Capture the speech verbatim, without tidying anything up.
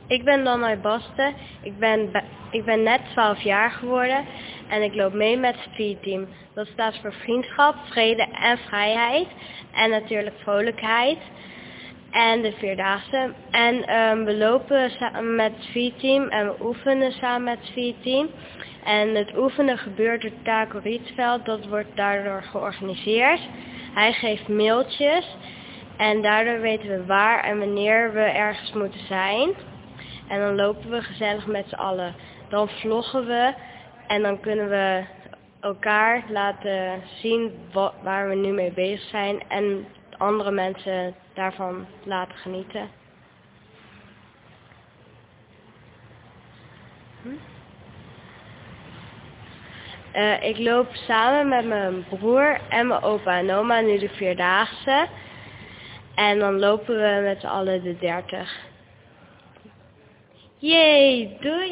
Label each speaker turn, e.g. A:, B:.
A: Ik ben Lannoy Basten. Ik ben, ik ben net twaalf jaar geworden en ik loop mee met het V-team. Dat staat voor vriendschap, vrede en vrijheid en natuurlijk vrolijkheid en de Vierdaagse. En um, we lopen samen met het V-team en we oefenen samen met het V-team. En het oefenen gebeurt door Taco Rietveld, dat wordt daardoor georganiseerd. Hij geeft mailtjes en daardoor weten we waar en wanneer we ergens moeten zijn. En dan lopen we gezellig met z'n allen. Dan vloggen we en dan kunnen we elkaar laten zien wat, waar we nu mee bezig zijn. En andere mensen daarvan laten genieten. Hm? Uh, ik loop samen met mijn broer en mijn opa en oma nu de Vierdaagse. En dan lopen we met z'n allen de dertig. Jee, doei!